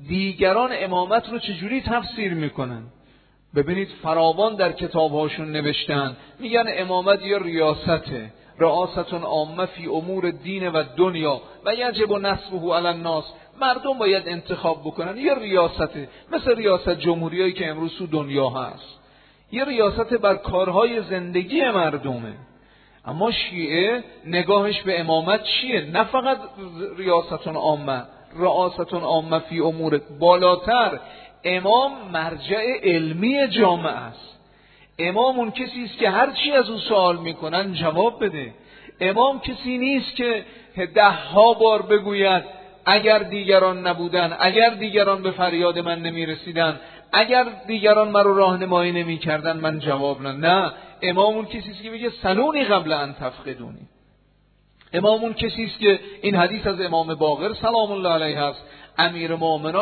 دیگران امامت رو چجوری تفسیر میکنن. ببینید فراوان در کتابهاشون نوشتن، میگن امامت یا ریاسته، رئاستون عامه فی امور دین و دنیا و یجب نصبه علی الناس، مردم باید انتخاب بکنن. یا ریاسته مثل ریاست جمهوریایی که امروز تو دنیا هست، یه ریاست بر کارهای زندگی مردمه. اما شیعه نگاهش به امامت چیه؟ نه فقط ریاستون عامه، رئاستون عامه فی امور، بالاتر امام مرجع علمی جامعه است. امام اون کسی است که هر چی از او سوال میکنن جواب بده. امام کسی نیست که 10 بار بگوید اگر دیگران نبودن، اگر دیگران به فریاد من نمیرسیدن، اگر دیگران من رو راهنمایی نمیکردن من جواب نه. امام اون کسی است که میگه سلونی قبل ان تفقدونی. امام اون کسی است که این حدیث از امام باقر سلام الله علیه است، امیر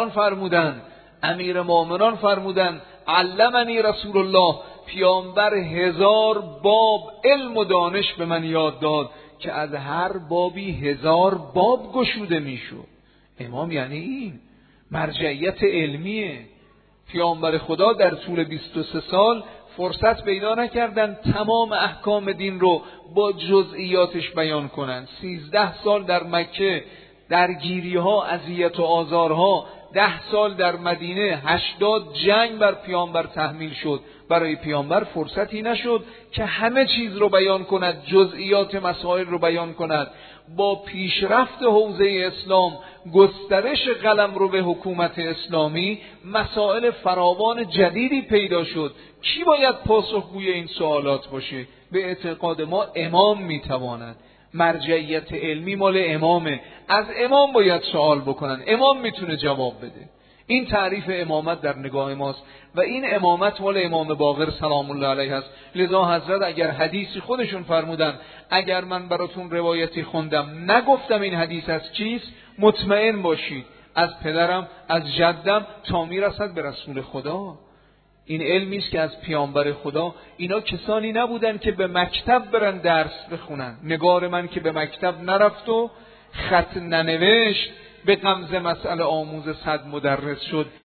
مومنان فرمودن علمنی رسول الله، پیامبر 1000 باب علم و دانش به من یاد داد که از هر بابی 1000 باب گشوده میشد. امام یعنی این مرجعیت علمیه. پیامبر خدا در طول 23 سال فرصت پیدا نکردن تمام احکام دین رو با جزئیاتش بیان کنن. 13 سال در مکه درگیری ها، اذیت و آزارها، 10 سال در مدینه، 80 جنگ بر پیامبر تحمیل شد. برای پیامبر فرصتی نشد که همه چیز رو بیان کند، جزئیات مسائل رو بیان کند. با پیشرفت حوزه اسلام، گسترش قلم رو به حکومت اسلامی، مسائل فراوان جدیدی پیدا شد. کی باید پاسخگوی این سوالات باشه؟ به اعتقاد ما امام میتواند. مرجعیت علمی مال امامه، از امام باید سوال بکنن، امام میتونه جواب بده. این تعریف امامت در نگاه ماست و این امامت مال امام باقر سلام الله علیه است. لذا حضرت اگر حدیثی خودشون فرمودن اگر من براتون روایتی خوندم نگفتم این حدیث از کیست، مطمئن باشید از پدرم، از جدم تا میرسد به رسول خدا. این علمی است که از پیامبر خدا. اینا کسانی نبودن که به مکتب برن درس بخونن. نگار من که به مکتب نرفت و خط ننوشت، به غمزه مسئله آموز 100 مدرس شد.